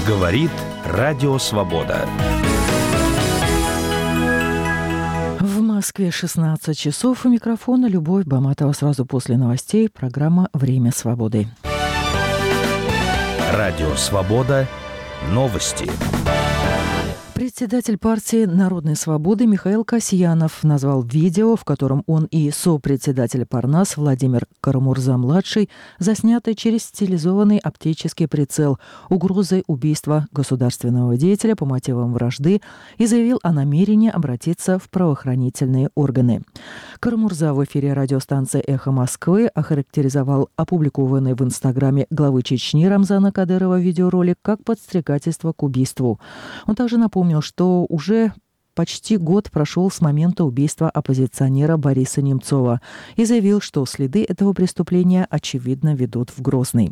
Говорит Радио Свобода. В Москве 16 часов. У микрофона Любовь Баматова. Сразу после новостей программа «Время свободы». Радио Свобода. Новости. Председатель партии «Народной свободы» Михаил Касьянов назвал видео, в котором он и сопредседатель Парнас Владимир Карамурза-младший засняты через стилизованный оптический прицел угрозой убийства государственного деятеля по мотивам вражды и заявил о намерении обратиться в правоохранительные органы. Карамурза в эфире радиостанции «Эхо Москвы» охарактеризовал опубликованный в Инстаграме главы Чечни Рамзана Кадырова видеоролик как подстрекательство к убийству. Он также напомнил, что уже почти год прошел с момента убийства оппозиционера Бориса Немцова и заявил, что следы этого преступления очевидно ведут в Грозный.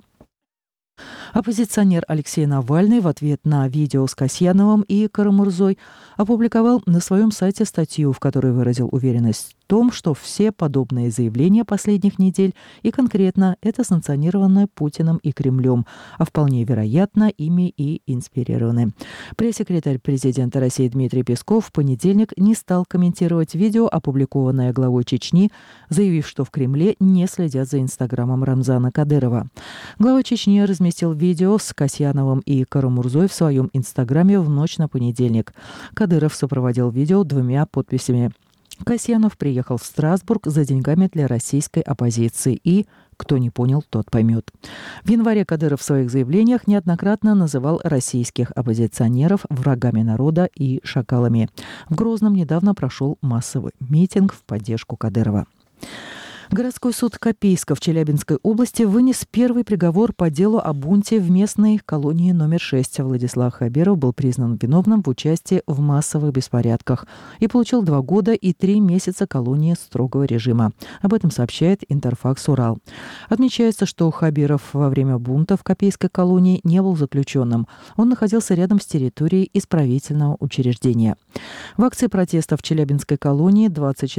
Оппозиционер Алексей Навальный в ответ на видео с Касьяновым и Карамурзой опубликовал на своем сайте статью, в которой выразил уверенность в том, что все подобные заявления последних недель и конкретно это санкционировано Путиным и Кремлем, а вполне вероятно ими и инспирированы. Пресс-секретарь президента России Дмитрий Песков в понедельник не стал комментировать видео, опубликованное главой Чечни, заявив, что в Кремле не следят за инстаграмом Рамзана Кадырова. Глава Чечни разместил видео с Касьяновым и Карамурзой в своем инстаграме в ночь на понедельник. Кадыров сопроводил видео двумя подписями. Касьянов приехал в Страсбург за деньгами для российской оппозиции и «кто не понял, тот поймет». В январе Кадыров в своих заявлениях неоднократно называл российских оппозиционеров врагами народа и шакалами. В Грозном недавно прошел массовый митинг в поддержку Кадырова. Городской суд Копейска в Челябинской области вынес первый приговор по делу о бунте в местной колонии номер 6. Владислав Хабиров был признан виновным в участии в массовых беспорядках и получил 2 года и 3 месяца колонии строгого режима. Об этом сообщает Интерфакс Урал. Отмечается, что Хабиров во время бунта в Копейской колонии не был заключенным. Он находился рядом с территорией исправительного учреждения. В акции протеста в Челябинской колонии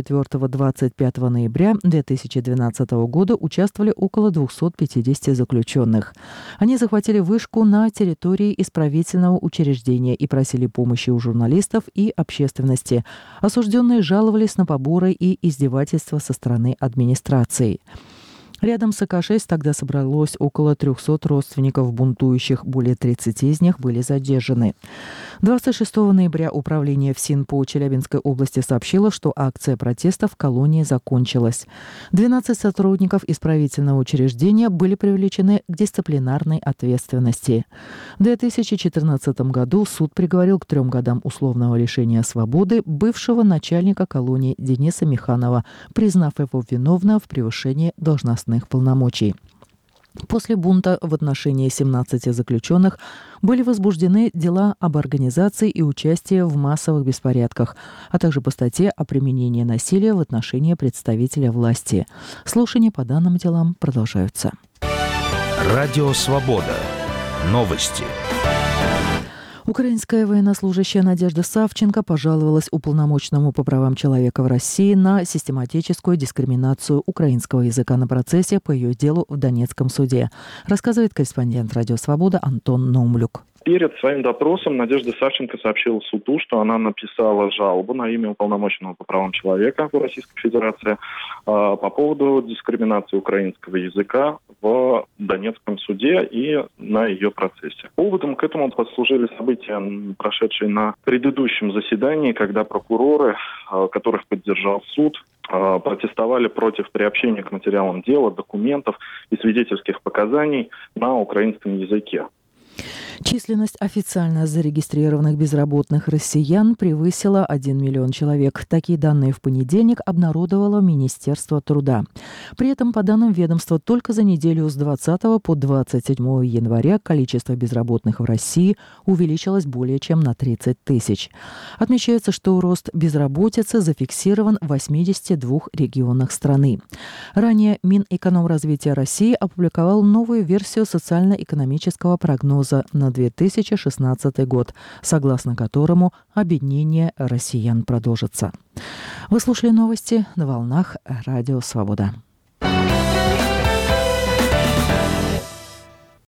24-25 ноября 2012 года участвовали около 250 заключенных. Они захватили вышку на территории исправительного учреждения и просили помощи у журналистов и общественности. Осужденные жаловались на поборы и издевательства со стороны администрации. Рядом с АК-6 тогда собралось около 300 родственников бунтующих, более 30 из них были задержаны. 26 ноября управление ФСИН по Челябинской области сообщило, что акция протеста в колонии закончилась. 12 сотрудников исправительного учреждения были привлечены к дисциплинарной ответственности. В 2014 году суд приговорил к 3 годам условного лишения свободы бывшего начальника колонии Дениса Миханова, признав его виновным в превышении должностных полномочий. После бунта в отношении 17 заключенных были возбуждены дела об организации и участии в массовых беспорядках, а также по статье о применении насилия в отношении представителя власти. Слушания по данным делам продолжаются. Радио Свобода. Новости. Украинская военнослужащая Надежда Савченко пожаловалась уполномоченному по правам человека в России на систематическую дискриминацию украинского языка на процессе по ее делу в Донецком суде, рассказывает корреспондент «Радио Свобода» Антон Наумлюк. Перед своим допросом Надежда Савченко сообщила суду, что она написала жалобу на имя уполномоченного по правам человека в Российской Федерации по поводу дискриминации украинского языка в Донецком суде и на ее процессе. Поводом к этому послужили события, прошедшие на предыдущем заседании, когда прокуроры, которых поддержал суд, протестовали против приобщения к материалам дела, документов и свидетельских показаний на украинском языке. Численность официально зарегистрированных безработных россиян превысила 1 миллион человек. Такие данные в понедельник обнародовало Министерство труда. При этом, по данным ведомства, только за неделю с 20 по 27 января количество безработных в России увеличилось более чем на 30 тысяч. Отмечается, что рост безработицы зафиксирован в 82 регионах страны. Ранее Минэкономразвития России опубликовал новую версию социально-экономического прогноза на 2016 год, согласно которому обеднение россиян продолжится. Вы слушали новости на волнах Радио Свобода.